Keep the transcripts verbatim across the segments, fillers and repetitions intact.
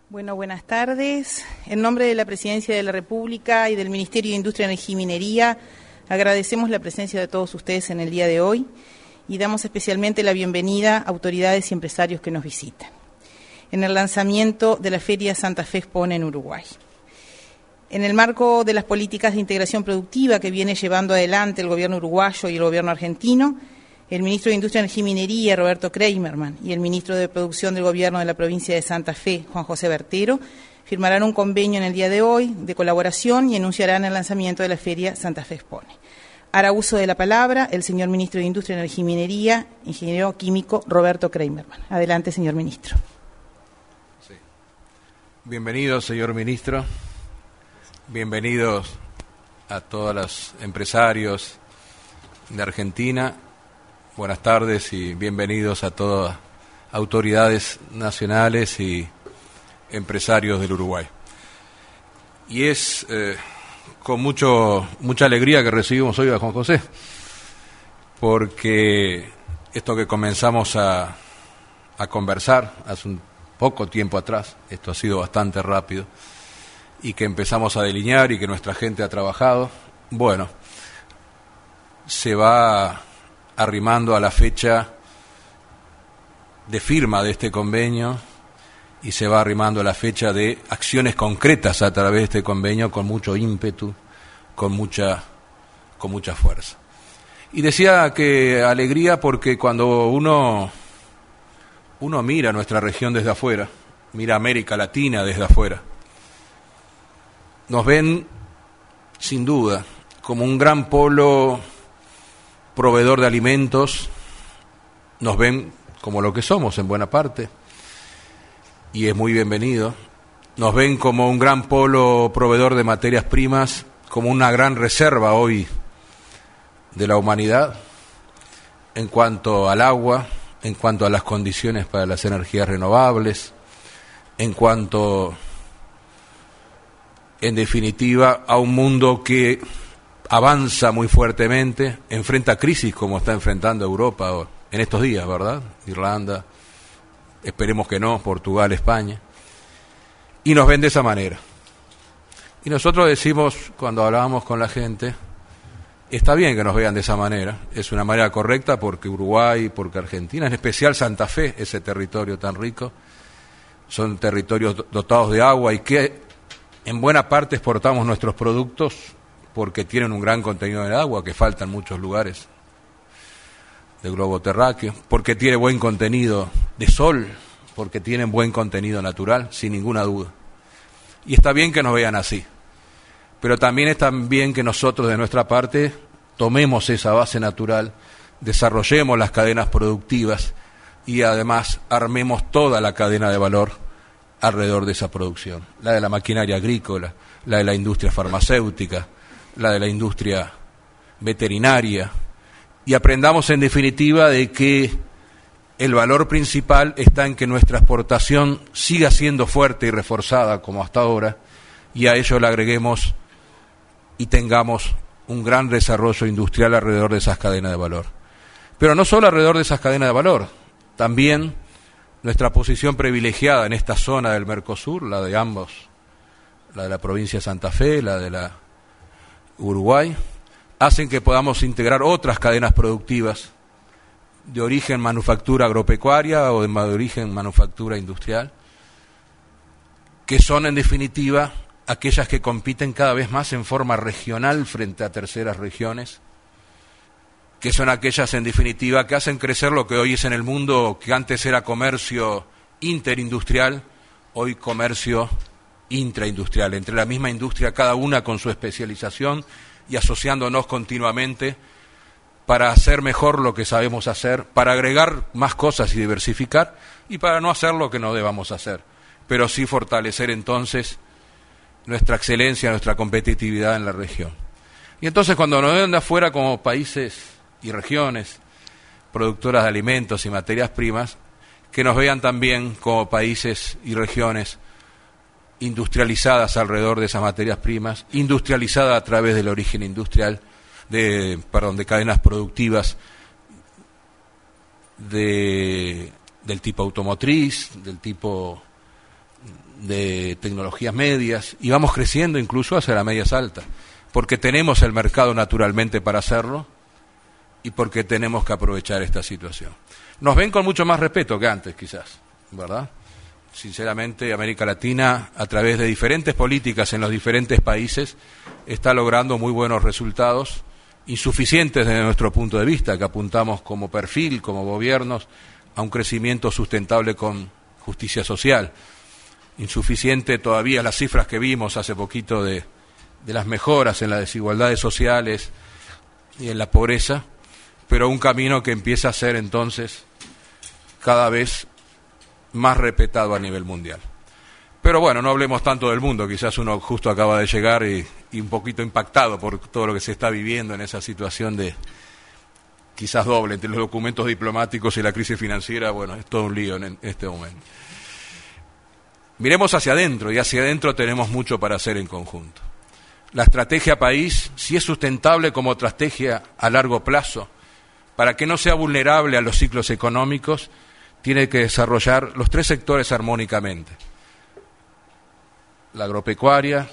Bueno, buenas tardes. En nombre de la Presidencia de la República y del Ministerio de Industria, Energía y Minería, agradecemos la presencia de todos ustedes en el día de hoy y damos especialmente la bienvenida a autoridades y empresarios que nos visitan en el lanzamiento de la Feria Santa Fe Expone en Uruguay. En el marco de las políticas de integración productiva que viene llevando adelante el gobierno uruguayo y el gobierno argentino, el ministro de Industria, Energía y Minería, Roberto Kreimerman, y el ministro de Producción del Gobierno de la provincia de Santa Fe, Juan José Bertero, firmarán un convenio en el día de hoy de colaboración y anunciarán el lanzamiento de la Feria Santa Fe Expone. Hará uso de la palabra el señor ministro de Industria, Energía y Minería, ingeniero químico Roberto Kreimerman. Adelante, señor ministro. Sí. Bienvenido, señor ministro. Bienvenidos a todos los empresarios de Argentina. Buenas tardes y bienvenidos a todas autoridades nacionales y empresarios del Uruguay. Y es eh, con mucho mucha alegría que recibimos hoy a Juan José, porque esto que comenzamos a, a conversar hace un poco tiempo atrás, esto ha sido bastante rápido, y que empezamos a delinear y que nuestra gente ha trabajado, bueno, se va arrimando a la fecha de firma de este convenio y se va arrimando a la fecha de acciones concretas a través de este convenio con mucho ímpetu, con mucha, con mucha fuerza. Y decía que alegría porque cuando uno, uno mira nuestra región desde afuera, mira América Latina desde afuera, nos ven sin duda como un gran polo proveedor de alimentos, nos ven como lo que somos en buena parte, y es muy bienvenido. Nos ven como un gran polo proveedor de materias primas, como una gran reserva hoy de la humanidad en cuanto al agua, en cuanto a las condiciones para las energías renovables, en cuanto, en definitiva, a un mundo que avanza muy fuertemente, enfrenta crisis como está enfrentando Europa en estos días, ¿verdad? Irlanda, esperemos que no, Portugal, España, y nos ven de esa manera. Y nosotros decimos, cuando hablábamos con la gente, está bien que nos vean de esa manera, es una manera correcta porque Uruguay, porque Argentina, en especial Santa Fe, ese territorio tan rico, son territorios dotados de agua y que en buena parte exportamos nuestros productos porque tienen un gran contenido de agua que falta en muchos lugares del globo terráqueo, porque tiene buen contenido de sol, porque tienen buen contenido natural, sin ninguna duda. Y está bien que nos vean así, pero también está bien que nosotros de nuestra parte tomemos esa base natural, desarrollemos las cadenas productivas y además armemos toda la cadena de valor alrededor de esa producción, la de la maquinaria agrícola, la de la industria farmacéutica, la de la industria veterinaria, y aprendamos en definitiva de que el valor principal está en que nuestra exportación siga siendo fuerte y reforzada como hasta ahora, y a ello le agreguemos y tengamos un gran desarrollo industrial alrededor de esas cadenas de valor. Pero no solo alrededor de esas cadenas de valor, también nuestra posición privilegiada en esta zona del Mercosur, la de ambos, la de la provincia de Santa Fe, la de la Uruguay, hacen que podamos integrar otras cadenas productivas de origen manufactura agropecuaria o de origen manufactura industrial, que son en definitiva aquellas que compiten cada vez más en forma regional frente a terceras regiones, que son aquellas en definitiva que hacen crecer lo que hoy es en el mundo, que antes era comercio interindustrial, hoy comercio intraindustrial, entre la misma industria, cada una con su especialización y asociándonos continuamente para hacer mejor lo que sabemos hacer, para agregar más cosas y diversificar, y para no hacer lo que no debamos hacer, pero sí fortalecer entonces nuestra excelencia, nuestra competitividad en la región. Y entonces cuando nos ven de afuera como países y regiones productoras de alimentos y materias primas, que nos vean también como países y regiones industrializadas alrededor de esas materias primas, industrializadas a través del origen industrial, de, perdón, de cadenas productivas de, del tipo automotriz, del tipo de tecnologías medias, y vamos creciendo incluso hacia las medias altas, porque tenemos el mercado naturalmente para hacerlo y porque tenemos que aprovechar esta situación. Nos ven con mucho más respeto que antes, quizás, ¿verdad? Sinceramente, América Latina, a través de diferentes políticas en los diferentes países, está logrando muy buenos resultados, insuficientes desde nuestro punto de vista, que apuntamos como perfil, como gobiernos, a un crecimiento sustentable con justicia social. Insuficiente todavía las cifras que vimos hace poquito de, de las mejoras en las desigualdades sociales y en la pobreza, pero un camino que empieza a ser entonces cada vez más respetado a nivel mundial. Pero bueno, no hablemos tanto del mundo, quizás uno justo acaba de llegar y, y un poquito impactado por todo lo que se está viviendo en esa situación de quizás doble entre los documentos diplomáticos y la crisis financiera. Bueno, es todo un lío en este momento. Miremos hacia adentro, y hacia adentro tenemos mucho para hacer en conjunto. La estrategia país, si es sustentable como estrategia a largo plazo, para que no sea vulnerable a los ciclos económicos, tiene que desarrollar los tres sectores armónicamente: la agropecuaria,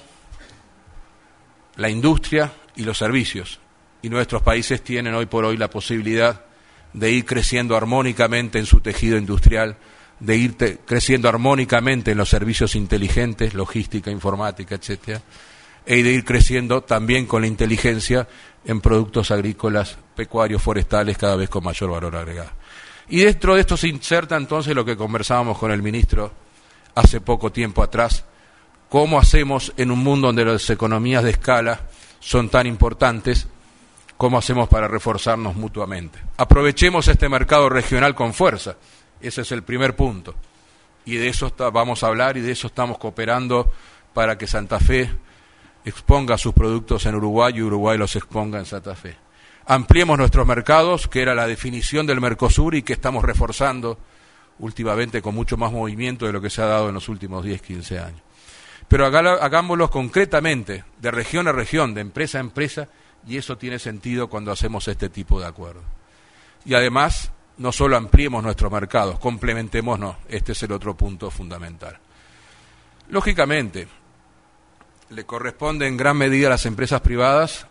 la industria y los servicios. Y nuestros países tienen hoy por hoy la posibilidad de ir creciendo armónicamente en su tejido industrial, de ir te- creciendo armónicamente en los servicios inteligentes, logística, informática, etcétera, y de ir creciendo también con la inteligencia en productos agrícolas, pecuarios, forestales, cada vez con mayor valor agregado. Y dentro de esto se inserta entonces lo que conversábamos con el ministro hace poco tiempo atrás: cómo hacemos en un mundo donde las economías de escala son tan importantes, cómo hacemos para reforzarnos mutuamente. Aprovechemos este mercado regional con fuerza, ese es el primer punto, y de eso está, vamos a hablar, y de eso estamos cooperando para que Santa Fe exponga sus productos en Uruguay y Uruguay los exponga en Santa Fe. Ampliemos nuestros mercados, que era la definición del Mercosur y que estamos reforzando últimamente con mucho más movimiento de lo que se ha dado en los últimos diez, quince años. Pero hagámoslo concretamente, de región a región, de empresa a empresa, y eso tiene sentido cuando hacemos este tipo de acuerdos. Y además, no solo ampliemos nuestros mercados, complementémonos, este es el otro punto fundamental. Lógicamente, le corresponde en gran medida a las empresas privadas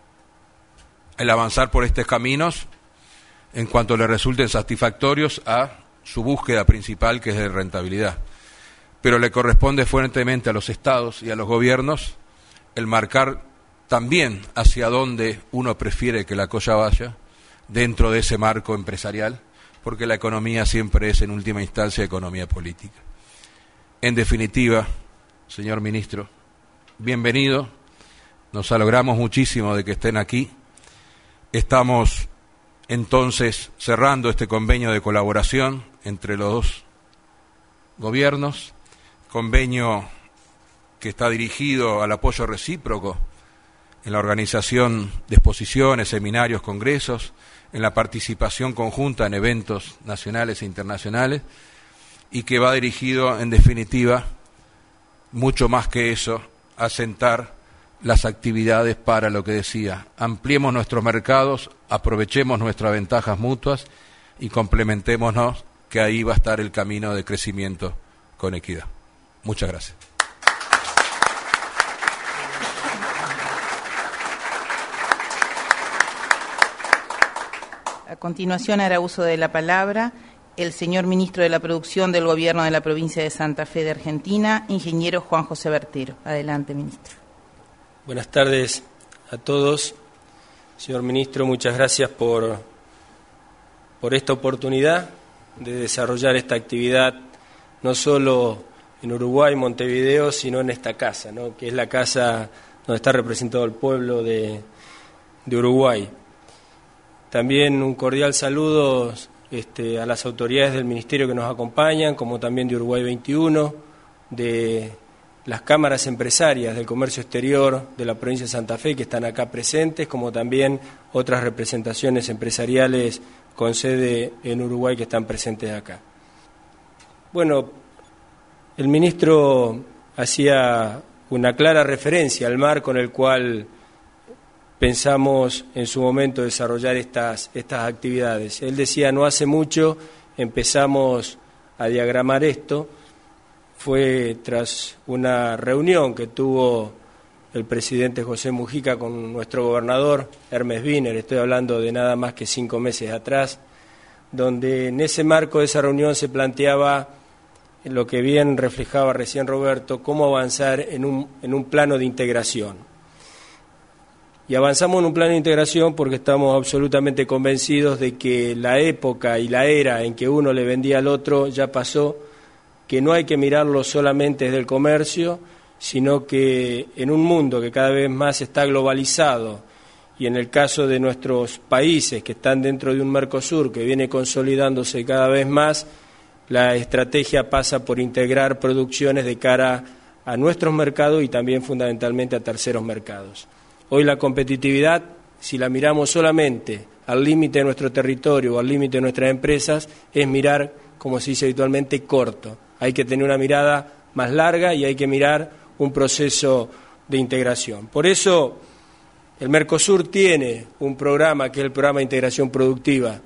el avanzar por estos caminos en cuanto le resulten satisfactorios a su búsqueda principal, que es de rentabilidad. Pero le corresponde fuertemente a los estados y a los gobiernos el marcar también hacia dónde uno prefiere que la cosa vaya dentro de ese marco empresarial, porque la economía siempre es en última instancia economía política. En definitiva, señor ministro, bienvenido, nos alegramos muchísimo de que estén aquí. Estamos entonces cerrando este convenio de colaboración entre los dos gobiernos, convenio que está dirigido al apoyo recíproco en la organización de exposiciones, seminarios, congresos, en la participación conjunta en eventos nacionales e internacionales, y que va dirigido, en definitiva, mucho más que eso, a sentar las actividades para lo que decía: ampliemos nuestros mercados, aprovechemos nuestras ventajas mutuas y complementémonos, que ahí va a estar el camino de crecimiento con equidad. Muchas gracias. A continuación hará uso de la palabra el señor ministro de la Producción del Gobierno de la Provincia de Santa Fe de Argentina, ingeniero Juan José Bertero. Adelante, ministro. Buenas tardes a todos. Señor ministro, muchas gracias por, por esta oportunidad de desarrollar esta actividad, no solo en Uruguay, Montevideo, sino en esta casa, ¿no?, que es la casa donde está representado el pueblo de, de Uruguay. También un cordial saludo este, a las autoridades del Ministerio que nos acompañan, como también de Uruguay veintiuno, de las cámaras empresarias del comercio exterior de la provincia de Santa Fe que están acá presentes, como también otras representaciones empresariales con sede en Uruguay que están presentes acá. Bueno, el ministro hacía una clara referencia al marco en el cual pensamos en su momento desarrollar estas, estas actividades. Él decía, no hace mucho empezamos a diagramar esto fue tras una reunión que tuvo el presidente José Mujica con nuestro gobernador Hermes Wiener, estoy hablando de nada más que cinco meses atrás, donde en ese marco de esa reunión se planteaba lo que bien reflejaba recién Roberto, cómo avanzar en un, en un plano de integración. Y avanzamos en un plano de integración porque estamos absolutamente convencidos de que la época y la era en que uno le vendía al otro ya pasó, que no hay que mirarlo solamente desde el comercio, sino que en un mundo que cada vez más está globalizado, y en el caso de nuestros países que están dentro de un Mercosur que viene consolidándose cada vez más, la estrategia pasa por integrar producciones de cara a nuestros mercados y también fundamentalmente a terceros mercados. Hoy la competitividad, si la miramos solamente al límite de nuestro territorio o al límite de nuestras empresas, es mirar, como se dice habitualmente, corto. Hay que tener una mirada más larga y hay que mirar un proceso de integración. Por eso el Mercosur tiene un programa que es el programa de integración productiva.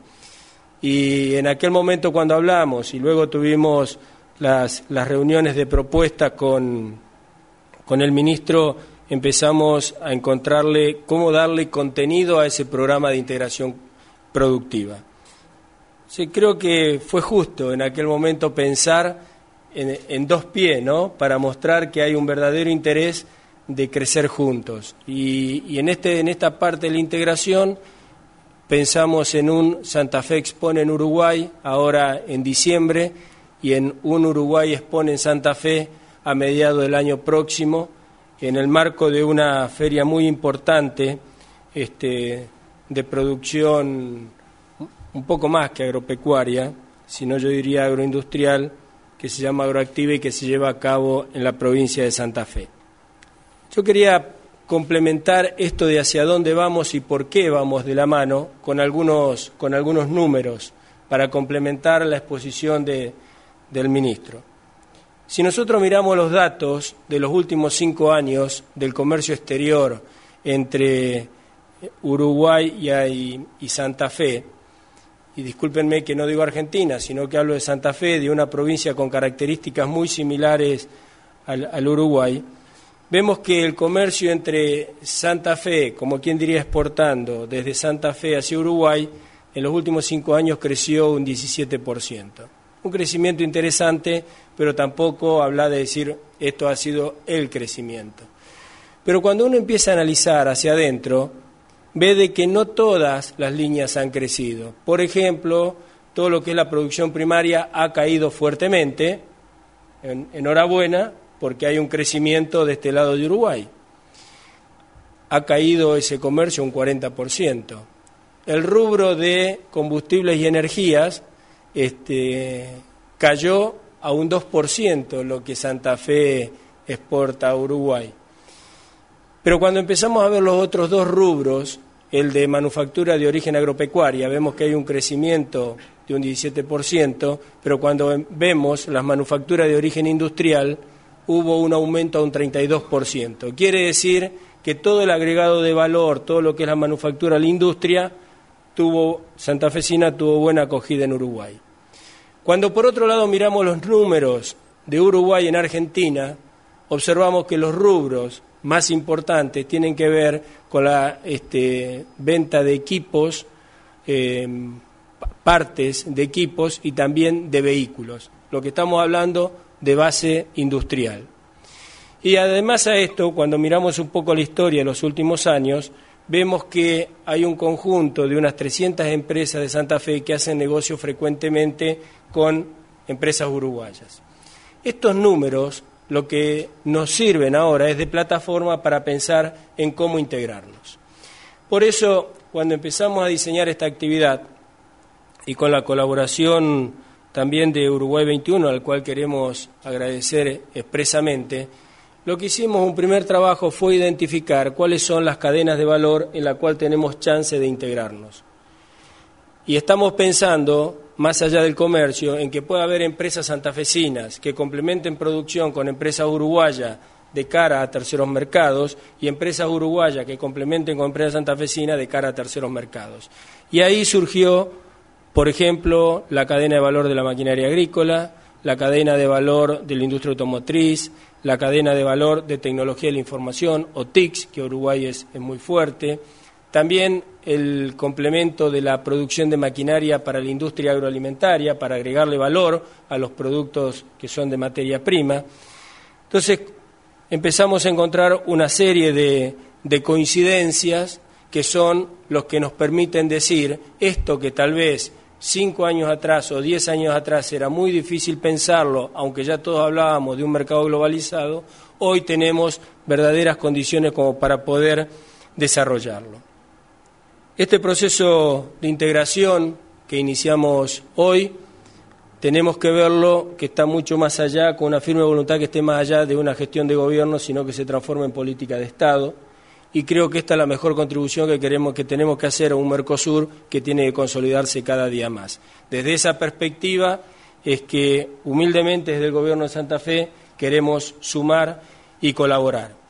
Y en aquel momento cuando hablamos y luego tuvimos las, las reuniones de propuesta con, con el ministro, empezamos a encontrarle cómo darle contenido a ese programa de integración productiva. Sí, creo que fue justo en aquel momento pensar en, en dos pies, ¿no?, para mostrar que hay un verdadero interés de crecer juntos. Y, y en, este, en esta parte de la integración pensamos en un Santa Fe Expone en Uruguay, ahora en diciembre, y en un Uruguay Expone en Santa Fe a mediados del año próximo, en el marco de una feria muy importante este, de producción un poco más que agropecuaria, sino yo diría agroindustrial, que se llama Agroactiva y que se lleva a cabo en la provincia de Santa Fe. Yo quería complementar esto de hacia dónde vamos y por qué vamos de la mano con algunos, con algunos números para complementar la exposición de, del ministro. Si nosotros miramos los datos de los últimos cinco años del comercio exterior entre Uruguay y, y Santa Fe, y discúlpenme que no digo Argentina, sino que hablo de Santa Fe, de una provincia con características muy similares al, al Uruguay, vemos que el comercio entre Santa Fe, como quien diría exportando, desde Santa Fe hacia Uruguay, en los últimos cinco años creció un diecisiete por ciento. Un crecimiento interesante, pero tampoco habla de decir esto ha sido el crecimiento. Pero cuando uno empieza a analizar hacia adentro, ve de que no todas las líneas han crecido. Por ejemplo, todo lo que es la producción primaria ha caído fuertemente, en, enhorabuena, porque hay un crecimiento de este lado de Uruguay. Ha caído ese comercio un cuarenta por ciento. El rubro de combustibles y energías este, cayó a un dos por ciento lo que Santa Fe exporta a Uruguay. Pero cuando empezamos a ver los otros dos rubros, el de manufactura de origen agropecuaria, vemos que hay un crecimiento de un diecisiete por ciento, pero cuando vemos las manufacturas de origen industrial, hubo un aumento a un treinta y dos por ciento. Quiere decir que todo el agregado de valor, todo lo que es la manufactura, la industria, tuvo, santafesina tuvo buena acogida en Uruguay. Cuando por otro lado miramos los números de Uruguay en Argentina, observamos que los rubros más importantes tienen que ver con la este, venta de equipos, eh, partes de equipos y también de vehículos. Lo que estamos hablando de base industrial. Y además a esto, cuando miramos un poco la historia de los últimos años, vemos que hay un conjunto de unas trescientas empresas de Santa Fe que hacen negocio frecuentemente con empresas uruguayas. Estos números lo que nos sirven ahora es de plataforma para pensar en cómo integrarnos. Por eso, cuando empezamos a diseñar esta actividad, y con la colaboración también de Uruguay veintiuno, al cual queremos agradecer expresamente, lo que hicimos, un primer trabajo, fue identificar cuáles son las cadenas de valor en las cuales tenemos chance de integrarnos. Y estamos pensando, más allá del comercio, en que pueda haber empresas santafesinas que complementen producción con empresas uruguayas de cara a terceros mercados y empresas uruguayas que complementen con empresas santafesinas de cara a terceros mercados. Y ahí surgió, por ejemplo, la cadena de valor de la maquinaria agrícola, la cadena de valor de la industria automotriz, la cadena de valor de tecnología de la información, o T I C S, que Uruguay es, es muy fuerte, también el complemento de la producción de maquinaria para la industria agroalimentaria, para agregarle valor a los productos que son de materia prima. Entonces, empezamos a encontrar una serie de, de coincidencias que son los que nos permiten decir esto que tal vez cinco años atrás o diez años atrás era muy difícil pensarlo, aunque ya todos hablábamos de un mercado globalizado, hoy tenemos verdaderas condiciones como para poder desarrollarlo. Este proceso de integración que iniciamos hoy, tenemos que verlo que está mucho más allá, con una firme voluntad que esté más allá de una gestión de gobierno, sino que se transforme en política de Estado. Y creo que esta es la mejor contribución que queremos, que tenemos que hacer a un Mercosur que tiene que consolidarse cada día más. Desde esa perspectiva es que humildemente desde el Gobierno de Santa Fe queremos sumar y colaborar.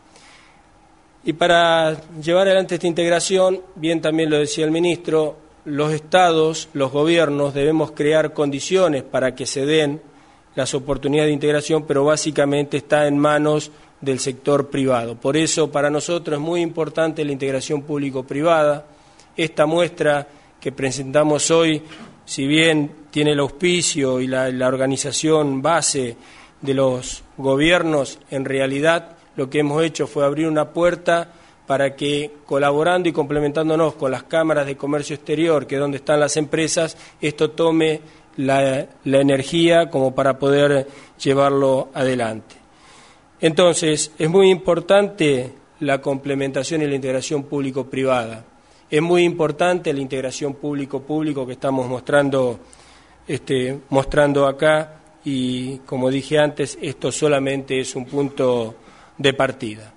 Y para llevar adelante esta integración, bien también lo decía el ministro, los estados, los gobiernos debemos crear condiciones para que se den las oportunidades de integración, pero básicamente está en manos del sector privado. Por eso, para nosotros es muy importante la integración público-privada. Esta muestra que presentamos hoy, si bien tiene el auspicio y la, la organización base de los gobiernos, en realidad lo que hemos hecho fue abrir una puerta para que, colaborando y complementándonos con las cámaras de comercio exterior, que es donde están las empresas, esto tome la, la energía como para poder llevarlo adelante. Entonces, es muy importante la complementación y la integración público-privada. Es muy importante la integración público-público que estamos mostrando, este, mostrando acá, y como dije antes, esto solamente es un punto de partida.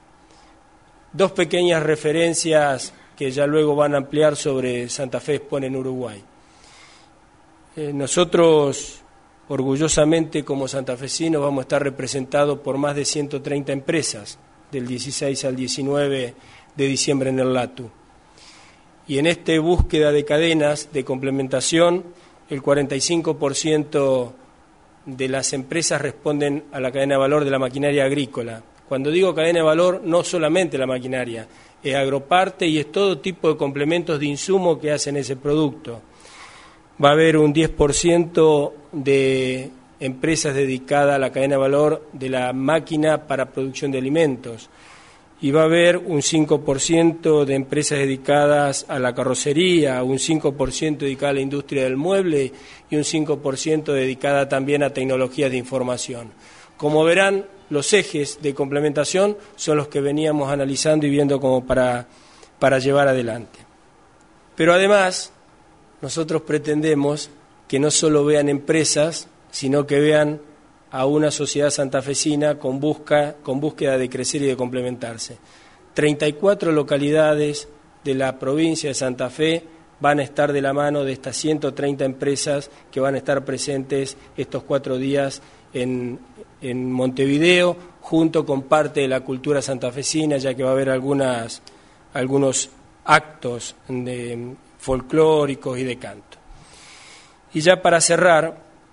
Dos pequeñas referencias que ya luego van a ampliar sobre Santa Fe Expone en Uruguay. Eh, nosotros, orgullosamente como santafesinos, vamos a estar representados por más de ciento treinta empresas del dieciséis al diecinueve de diciembre en el LATU. Y en esta búsqueda de cadenas de complementación, el cuarenta y cinco por ciento de las empresas responden a la cadena de valor de la maquinaria agrícola. Cuando digo cadena de valor, no solamente la maquinaria, es agroparte y es todo tipo de complementos de insumo que hacen ese producto. Va a haber un diez por ciento de empresas dedicadas a la cadena de valor de la máquina para producción de alimentos. Y va a haber un cinco por ciento de empresas dedicadas a la carrocería, un cinco por ciento dedicada a la industria del mueble y un cinco por ciento dedicada también a tecnologías de información. Como verán, los ejes de complementación son los que veníamos analizando y viendo como para, para llevar adelante. Pero además, nosotros pretendemos que no solo vean empresas, sino que vean a una sociedad santafesina con, busca, con búsqueda de crecer y de complementarse. treinta y cuatro localidades de la provincia de Santa Fe van a estar de la mano de estas ciento treinta empresas que van a estar presentes estos cuatro días en, en Montevideo, junto con parte de la cultura santafesina, ya que va a haber algunas, algunos actos de, folclóricos y de canto. Y ya para cerrar,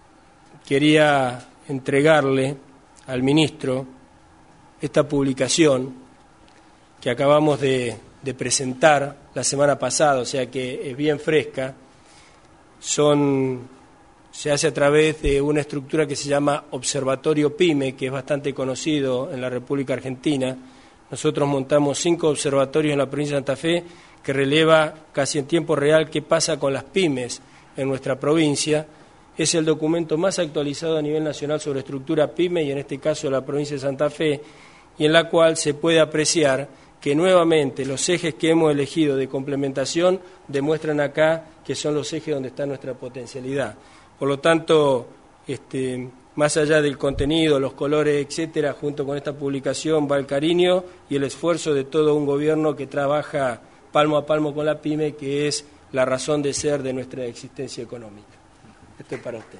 quería entregarle al ministro esta publicación que acabamos de, de presentar la semana pasada, o sea que es bien fresca. Son, se hace a través de una estructura que se llama Observatorio PYME, que es bastante conocido en la República Argentina. Nosotros montamos cinco observatorios en la provincia de Santa Fe que releva casi en tiempo real qué pasa con las pymes en nuestra provincia. Es el documento más actualizado a nivel nacional sobre estructura PYME y en este caso la provincia de Santa Fe, y en la cual se puede apreciar que nuevamente los ejes que hemos elegido de complementación demuestran acá que son los ejes donde está nuestra potencialidad. Por lo tanto, este, más allá del contenido, los colores, etcétera, junto con esta publicación va el cariño y el esfuerzo de todo un gobierno que trabaja palmo a palmo con la PYME, que es la razón de ser de nuestra existencia económica. Esto es para usted.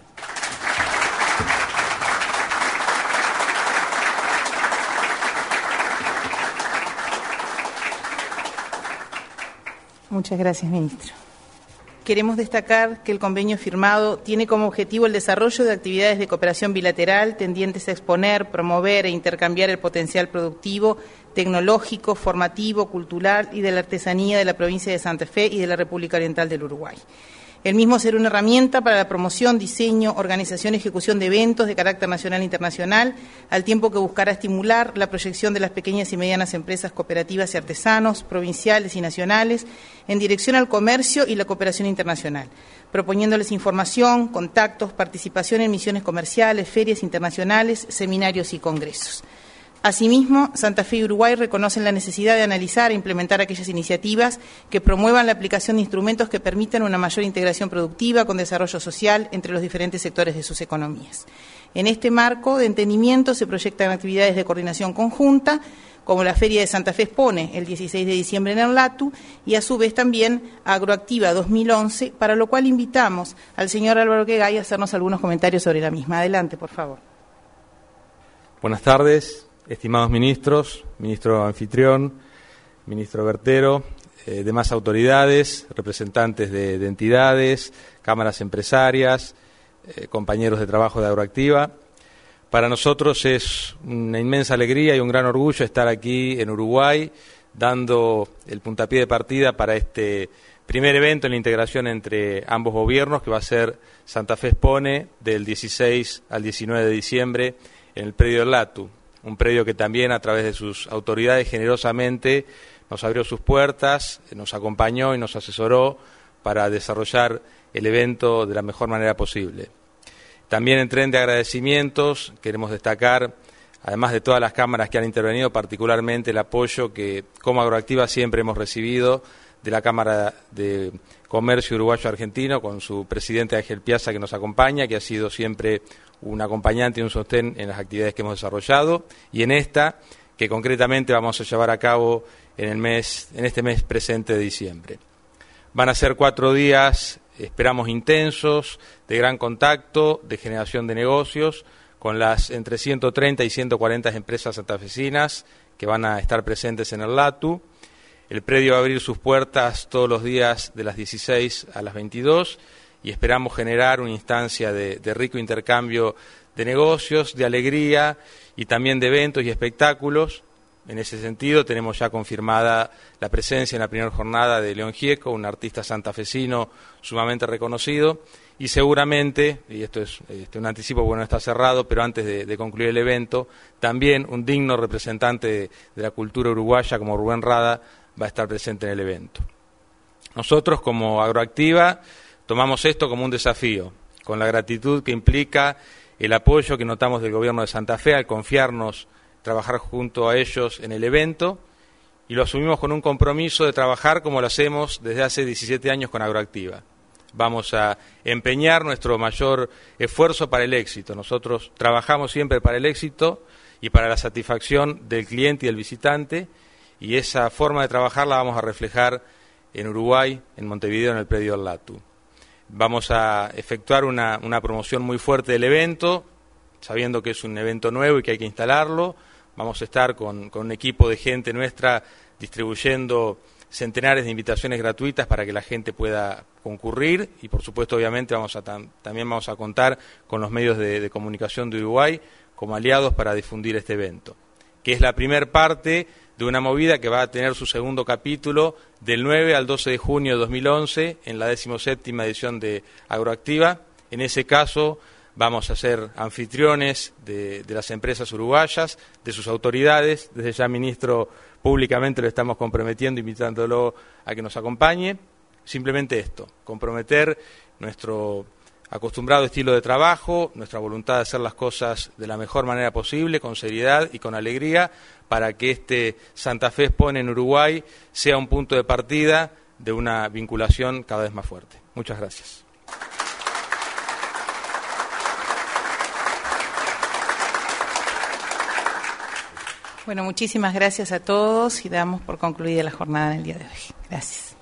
Muchas gracias, ministro. queremos destacar que el convenio firmado tiene como objetivo el desarrollo de actividades de cooperación bilateral tendientes a exponer, promover e intercambiar el potencial productivo, tecnológico, formativo, cultural y de la artesanía de la provincia de Santa Fe y de la República Oriental del Uruguay. El mismo será una herramienta para la promoción, diseño, organización y ejecución de eventos de carácter nacional e internacional, al tiempo que buscará estimular la proyección de las pequeñas y medianas empresas cooperativas y artesanos, provinciales y nacionales, en dirección al comercio y la cooperación internacional, proponiéndoles información, contactos, participación en misiones comerciales, ferias internacionales, seminarios y congresos. Asimismo, Santa Fe y Uruguay reconocen la necesidad de analizar e implementar aquellas iniciativas que promuevan la aplicación de instrumentos que permitan una mayor integración productiva con desarrollo social entre los diferentes sectores de sus economías. En este marco de entendimiento se proyectan actividades de coordinación conjunta, como la Feria de Santa Fe expone el dieciséis de diciembre en el LATU, y a su vez también Agroactiva dos mil once, para lo cual invitamos al señor Álvaro Quegay a hacernos algunos comentarios sobre la misma. Adelante, por favor. Buenas tardes. Estimados ministros, ministro anfitrión, ministro Bertero, eh, demás autoridades, representantes de, de entidades, cámaras empresarias, eh, compañeros de trabajo de Agroactiva. Para nosotros es una inmensa alegría y un gran orgullo estar aquí en Uruguay, dando el puntapié de partida para este primer evento en la integración entre ambos gobiernos, que va a ser Santa Fe Expone del dieciséis al diecinueve de diciembre en el predio del LATU. Un predio que también a través de sus autoridades generosamente nos abrió sus puertas, nos acompañó y nos asesoró para desarrollar el evento de la mejor manera posible. También en tren de agradecimientos queremos destacar, además de todas las cámaras que han intervenido, particularmente el apoyo que como Agroactiva siempre hemos recibido de la Cámara de Comercio Uruguayo-Argentino, con su presidente Ángel Piazza, que nos acompaña, que ha sido siempre un acompañante y un sostén en las actividades que hemos desarrollado, y en esta, que concretamente vamos a llevar a cabo en, el mes, en este mes presente de diciembre. Van a ser cuatro días, esperamos, intensos, de gran contacto, de generación de negocios, con las entre ciento treinta y ciento cuarenta empresas santafesinas que van a estar presentes en el LATU. El predio va a abrir sus puertas todos los días de las dieciséis a las veintidós y esperamos generar una instancia de, de rico intercambio de negocios, de alegría y también de eventos y espectáculos. En ese sentido tenemos ya confirmada la presencia en la primera jornada de León Gieco, un artista santafesino sumamente reconocido, y seguramente, y esto es este, un anticipo porque no está cerrado, pero antes de, de concluir el evento, también un digno representante de, de la cultura uruguaya como Rubén Rada va a estar presente en el evento. Nosotros como Agroactiva tomamos esto como un desafío, con la gratitud que implica el apoyo que notamos del Gobierno de Santa Fe al confiarnos trabajar junto a ellos en el evento, y lo asumimos con un compromiso de trabajar como lo hacemos desde hace diecisiete años con Agroactiva. Vamos a empeñar nuestro mayor esfuerzo para el éxito. Nosotros trabajamos siempre para el éxito y para la satisfacción del cliente y del visitante, y esa forma de trabajar la vamos a reflejar en Uruguay, en Montevideo, en el predio del LATU. Vamos a efectuar una, una promoción muy fuerte del evento, sabiendo que es un evento nuevo y que hay que instalarlo. Vamos a estar con, con un equipo de gente nuestra distribuyendo centenares de invitaciones gratuitas para que la gente pueda concurrir, y por supuesto obviamente vamos a tam, también vamos a contar con los medios de, de comunicación de Uruguay como aliados para difundir este evento, que es la primer parte de una movida que va a tener su segundo capítulo del nueve al doce de junio de dos mil once en la decimoséptima edición de Agroactiva. En ese caso vamos a ser anfitriones de, de las empresas uruguayas, de sus autoridades. Desde ya, ministro, públicamente lo estamos comprometiendo, invitándolo a que nos acompañe. Simplemente esto, comprometer nuestro acostumbrado estilo de trabajo, nuestra voluntad de hacer las cosas de la mejor manera posible, con seriedad y con alegría, para que este Santa Fe Expone en Uruguay sea un punto de partida de una vinculación cada vez más fuerte. Muchas gracias. Bueno, muchísimas gracias a todos y damos por concluida la jornada del día de hoy. Gracias.